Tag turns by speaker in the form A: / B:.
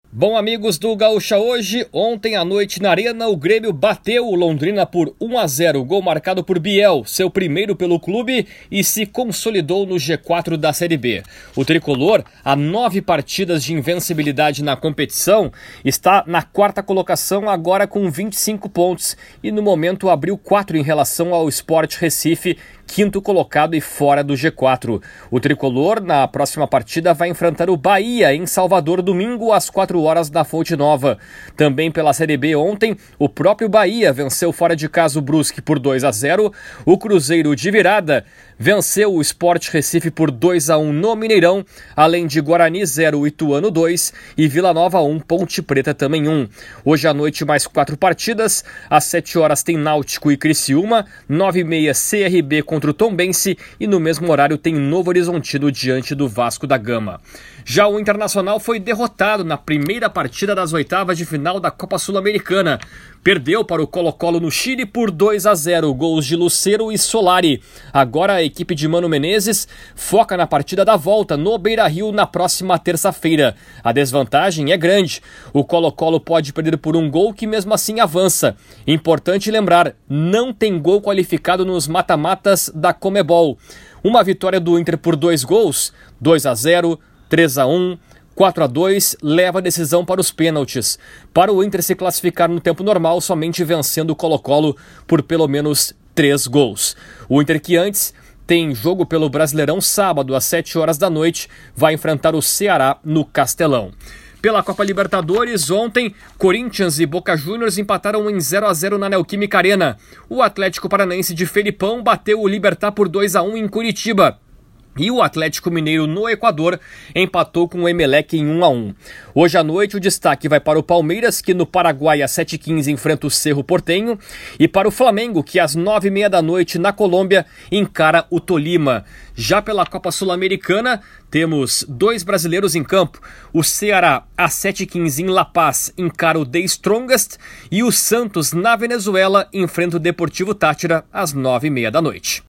A: Bom, amigos do Gaúcha Hoje, ontem à noite na Arena o Grêmio bateu o Londrina por 1-0, gol marcado por Biel, seu primeiro pelo clube, e se consolidou no G4 da Série B. O tricolor, a 9 partidas de invencibilidade na competição, está na 4ª colocação agora com 25 pontos e no momento abriu 4 em relação ao Sport Recife, 5º colocado e fora do G4. O tricolor, na próxima partida, vai enfrentar o Bahia em Salvador, domingo às 4 horas da Fonte Nova. Também pela Série B ontem, o próprio Bahia venceu fora de casa o Brusque por 2-0. O Cruzeiro de virada venceu o Sport Recife por 2-1 no Mineirão, além de Guarani 0, Ituano 2 e Vila Nova 1, Ponte Preta também 1. Hoje à noite mais 4 partidas, às 7 horas tem Náutico e Criciúma, 9h30 CRB contra o Tombense e no mesmo horário tem Novo Horizontino diante do Vasco da Gama. Já o Internacional foi derrotado na primeira partida das oitavas de final da Copa Sul-Americana. Perdeu para o Colo-Colo no Chile por 2-0, gols de Lucero e Solari. Agora a equipe de Mano Menezes foca na partida da volta no Beira-Rio na próxima terça-feira. A desvantagem é grande. O Colo-Colo pode perder por um gol que mesmo assim avança. Importante lembrar, não tem gol qualificado nos mata-matas da Conmebol. Uma vitória do Inter por 2 gols, 2-0, 3-1, 4-2, leva a decisão para os pênaltis. Para o Inter se classificar no tempo normal, somente vencendo o Colo-Colo por pelo menos 3 gols. O Inter, que antes tem jogo pelo Brasileirão sábado às 7 horas da noite, vai enfrentar o Ceará no Castelão. Pela Copa Libertadores, ontem, Corinthians e Boca Juniors empataram em 0-0 na Neoquímica Arena. O Atlético Paranaense de Felipão bateu o Libertad por 2-1 em Curitiba. E o Atlético Mineiro, no Equador, empatou com o Emelec em 1-1. Hoje à noite o destaque vai para o Palmeiras, que no Paraguai às 7h15 enfrenta o Cerro Porteño, e para o Flamengo, que às 9h30 da noite na Colômbia encara o Tolima. Já pela Copa Sul-Americana, temos 2 brasileiros em campo. O Ceará, às 7h15 em La Paz, encara o The Strongest, e o Santos, na Venezuela, enfrenta o Deportivo Táchira às 9h30 da noite.